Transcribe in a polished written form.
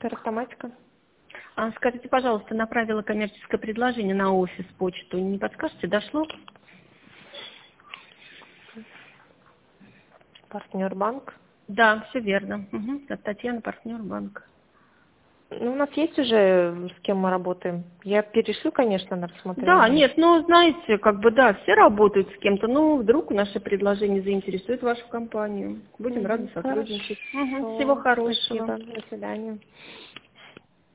Автоматика. Скажите, пожалуйста, направила коммерческое предложение на офис почту. Не подскажете, дошло? Партнер банк. Да, все верно. Угу. От Татьяны, партнер банка. Ну, у нас есть уже с кем мы работаем. Я перешлю, конечно, на Да, рассмотрение. нет, ну, знаете, как бы, да, все работают с кем-то, но вдруг наше предложение заинтересует вашу компанию. Будем рады сотрудничать. Угу. Всего Хорошо. хорошего. Спасибо. До свидания.